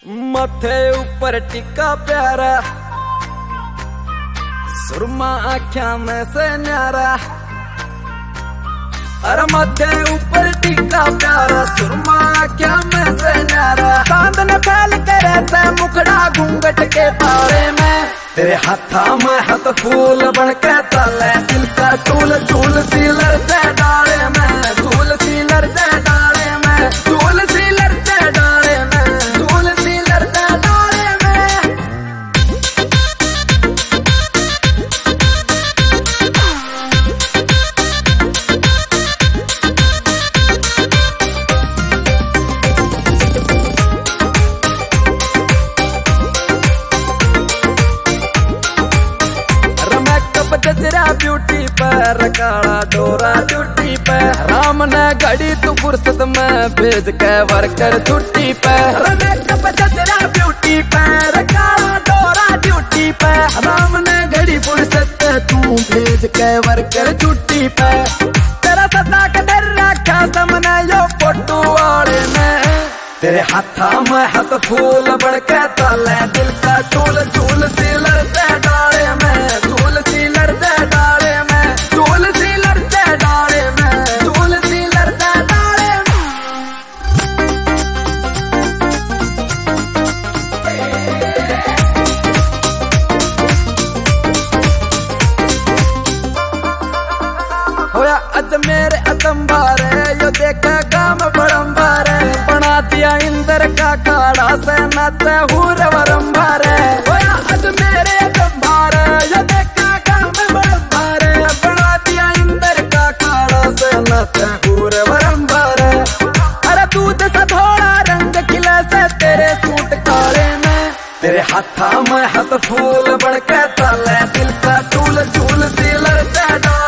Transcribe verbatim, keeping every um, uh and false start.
मथे ऊपर टिक्का प्यारा, सुरमा आख्या में से न्यारा। अरे मथे ऊपर टिक्का प्यारा, सुरमा आख्या में से न्यारा। चांदन फैल करे से मुखड़ा घूंघट के तारे में, तेरे हाथा में हाथ फूल बन के तले। दिल का चूल चूल सी लड़ते डाले में, चूल सी लड़ते डाले में, चूल सी लड़ते डाले में, चूल सी लड़ते डाले में। गजरा ब्यूटी पर, काला डोरा ड्यूटी पे। राम ने घड़ी तू फुर्सत में भेज के वर्कर छुट्टी पे। मेकअप गजरा ब्यूटी पर, काला डोरा ड्यूटी पे। राम ने घड़ी फुर्सत तू भेज के वर्कर छुट्टी पे। तेरा सदा के डर रखा सामने यो फोटो वाले ने, तेरे हाथा में हाथ फूल बढ़ के तले। दिल का चूल चूल सी लड़ते डाले में, चूल सी लड़ते डाले में, चूल सी लड़ते डाले में, चूल सी लड़ते डाले में। होया अज मेरे अतंबारे, यो देखा काम बड़म्बारे। बना दिया इंद्र का काड़ा से नाचे हूर वरम्बारे। होया अज मेरे अतंबारे, यो देखा काम बड़म्बारे। बना दिया इंद्र का काड़ा से नाचे हूर वरम्बारे। अरे दूध सा थोड़ा रंग खिला से तेरे सूट काले में, तेरे हाथा में हाथ फूल बढ़ के तले। दिल का चूल चूल सी लड़ते डाले